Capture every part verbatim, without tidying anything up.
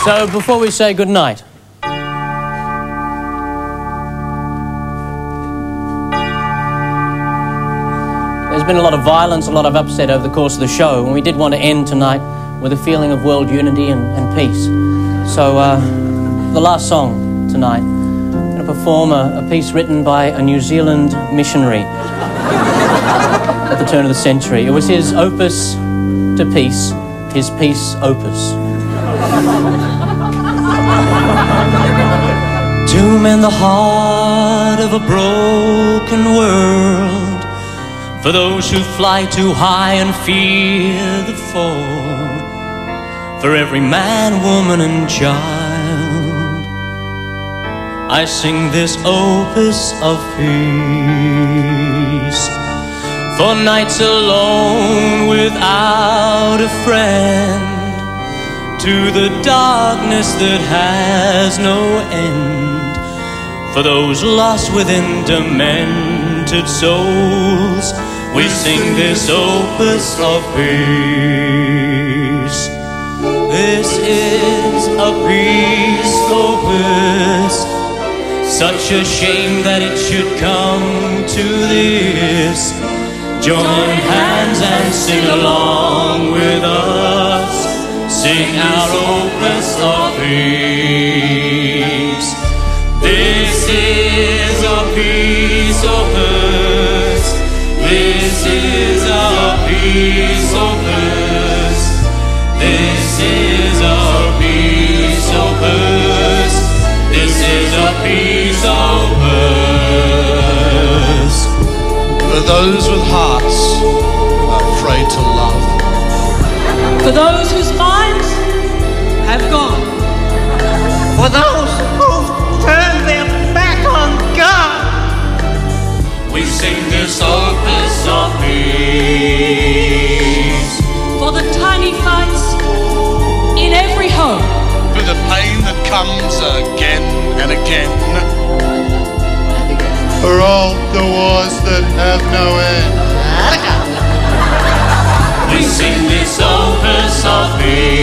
So, before we say goodnight, there's been a lot of violence, a lot of upset over the course of the show, and we did want to end tonight with a feeling of world unity and, and peace. So, uh, the last song tonight, I'm going to perform a, a piece written by a New Zealand missionary at the turn of the century. It was his opus to peace, his peace opus. To mend the heart of a broken world, for those who fly too high and fear the fall, for every man, woman and child, I sing this opus of peace. For nights alone without a friend, to the darkness that has no end, for those lost within demented souls, we sing this opus of peace. This is a peace opus, such a shame that it should come to this. Join hands and sing along with us, sing our opus of peace. This is a peace opus, this is a peace opus, this is a peace opus, this is a peace opus. For those with hearts afraid to love, for those whose minds have gone, for those who've turned their back on God, we sing this opus of peace. for the tiny fights in every home, for the pain that comes again and again, for all the wars that have no end. We sing this opus of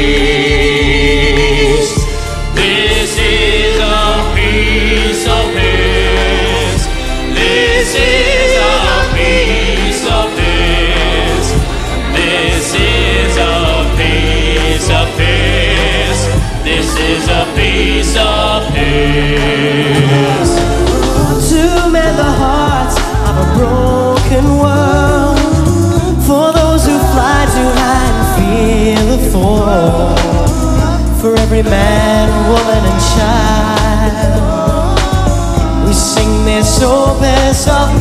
peace. This is a piece of peace. This is a piece of peace. This is a piece of peace. This is a piece of peace. to mend the hearts of a broken world, for those who fly too high and fear the fall, for every man, woman and child, we sing this opus of